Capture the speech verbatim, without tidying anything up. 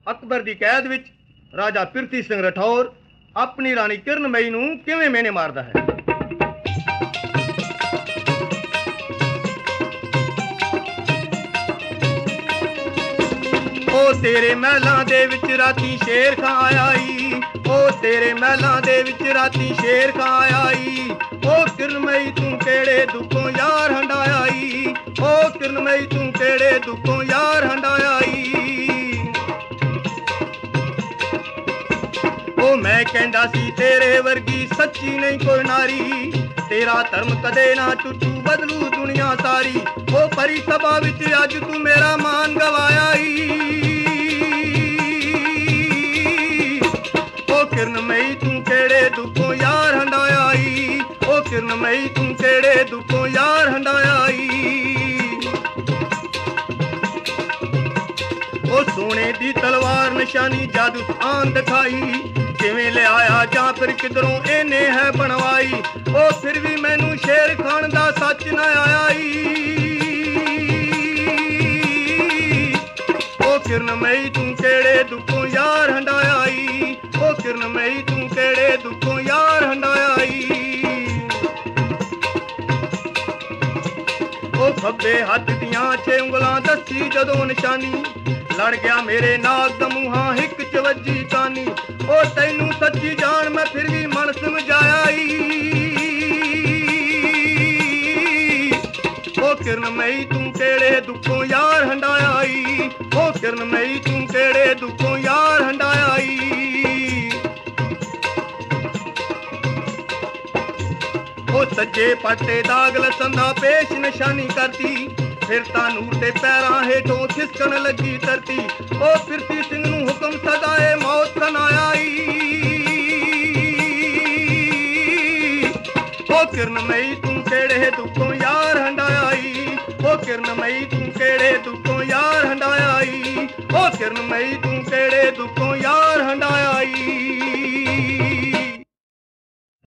ਅਕਬਰ ਦੀ ਕੈਦ ਵਿੱਚ ਰਾਜਾ ਪ੍ਰਿਥੀ ਸਿੰਘ ਰਾਠੌਰ ਆਪਣੀ ਰਾਣੀ ਕਿਰਨਮਈ ਨੂੰ ਕਿਵੇਂ ਮੇਨੇ ਮਾਰਦਾ ਹੈ। ਉਹ ਤੇਰੇ ਮਹਿਲਾਂ ਦੇ ਵਿੱਚ ਰਾਤੀ ਸ਼ੇਰ ਖਾਂ ਆਇਆ ਈ, ਉਹ ਤੇਰੇ ਮਹਿਲਾਂ ਦੇ ਵਿੱਚ ਰਾਤੀ ਸ਼ੇਰ ਖਾਂ ਆਇਆ ਈ। ਉਹ ਕਿਰਨਮਈ ਤੂੰ ਕਿਹੜੇ ਦੁੱਖੋਂ ਯਾਰ ਹੰਡਾਇਆ ਈ, ਉਹ ਕਿਰਨਮਈ ਤੂੰ ਕਿਹੜੇ ਦੁੱਖੋਂ ਯਾਰ ਹੰਡਾਇਆ ਈ। ਉਹ ਮੈਂ ਕਹਿੰਦਾ ਸੀ ਤੇਰੇ ਵਰਗੀ ਸੱਚੀ ਨਹੀਂ ਕੋਈ ਨਾਰੀ, ਤੇਰਾ ਧਰਮ ਕਦੇ ਨਾ ਟੁੱਟੂ ਬਦਲੂ ਦੁਨੀਆ ਸਾਰੀ। ਉਹ ਪਰੀ ਸਭਾ ਵਿੱਚ ਅੱਜ ਤੂੰ ਮੇਰਾ ਮਾਨ ਗਵਾਇਆ ਈ। ਉਹ ਕਿਰਨਮਈ ਤੂੰ ਕਿਹੜੇ ਦੁੱਖੋਂ ਯਾਰ ਹੰਡਾਇਆ ਈ, ਉਹ ਕਿਰਨਮਈ ਤੂੰ ਕਿਹੜੇ ਦੁੱਖੋਂ ਯਾਰ ਹੰਡਾਇਆ ਈ। ਉਹ ਸੋਨੇ ਦੀ ਤਲਵਾਰ ਨਿਸ਼ਾਨੀ ਜਾਦੂ ਆਨ ਦਿਖਾਈ, ਕਿਵੇਂ ਲਿਆਇਆ ਜਾਂ ਫਿਰ ਕਿਧਰੋਂ ਇਹਨੇ ਹੈ ਬਣਵਾਈ। ਉਹ ਫਿਰ ਵੀ ਮੈਨੂੰ ਸ਼ੇਰ ਖਾਨ ਦਾ ਸੱਚ ਨਾ ਆਇਆ ਈ। ਉਹ ਕਿਰਨਮਈ ਤੂੰ ਕਿਹੜੇ ਦੁੱਖੋਂ ਯਾਰ ਹੰਡਾਇਆ ਈ, ਉਹ ਕਿਰਨਮਈ ਤੂੰ ਕਿਹੜੇ ਦੁੱਖੋਂ ਯਾਰ ਹੰਡਾਇਆ ਈ। ਉਹ ਖੱਬੇ ਹੱਥ ਦੀਆਂ ਛੇ ਉਂਗਲਾਂ ਦੱਸੀ ਜਦੋਂ ਨਿਸ਼ਾਨੀ, ਲੜ ਗਿਆ ਮੇਰੇ ਨਾਲ ਦਮੂਹਾਂ ਹਿੱਕ ਚ ਵੱਜੀ ਕਾਨੀ। ਉਹ ਤੈਨੂੰ ਸੱਚੀ ਜਾਣ ਮੈਂ ਫਿਰ ਵੀ ਮਨ ਸਮਝਾਇਆ ਈ। ਉਹ ਕਿਰਨਮਈ ਤੂੰ ਕਿਹੜੇ ਦੁੱਖੋਂ ਯਾਰ ਹੰਡਾਇਆ ਈ, ਉਹ ਕਿਰਨਮਈ ਤੂੰ ਕਿਹੜੇ ਦੁੱਖੋਂ ਯਾਰ ਹੰਡਾਇਆ ਈ। ਉਹ ਸੱਜੇ ਪਾਟੇ ਦਾਗ ਲਸਣ ਦਾ ਪੇਸ਼ ਨਿਸ਼ਾਨੀ ਕਰਤੀ, ਫਿਰ ਤਾਂ ਨੂਰ ਦੇ ਪੈਰਾਂ ਹੇਠੋਂ ਖਿਸਕਣ ਲੱਗੀ ਧਰਤੀ। ਉਹ ਪ੍ਰਿਥੀ ਸਿੰਘ ਨੂੰ ਹੁਕਮ ਸਦਾਏ ਮੌਤ ਸੁਣਾਇਆ ਈ। ਉਹ ਕਿਰਨਮਈ ਤੂੰ ਕਿਹੜੇ ਦੁੱਖੋਂ ਯਾਰ ਹੰਡਾਇਆ ਈ, ਉਹ ਕਿਰਨਮਈ ਤੂੰ ਕਿਹੜੇ ਦੁੱਖੋਂ ਯਾਰ ਹੰਡਾਇਆ ਈ। ਉਹ ਕਿਰਨਮਈ ਤੂੰ ਕਿਹੜੇ ਦੁੱਖੋਂ ਯਾਰ ਹੰਡਾਇਆ ਈ।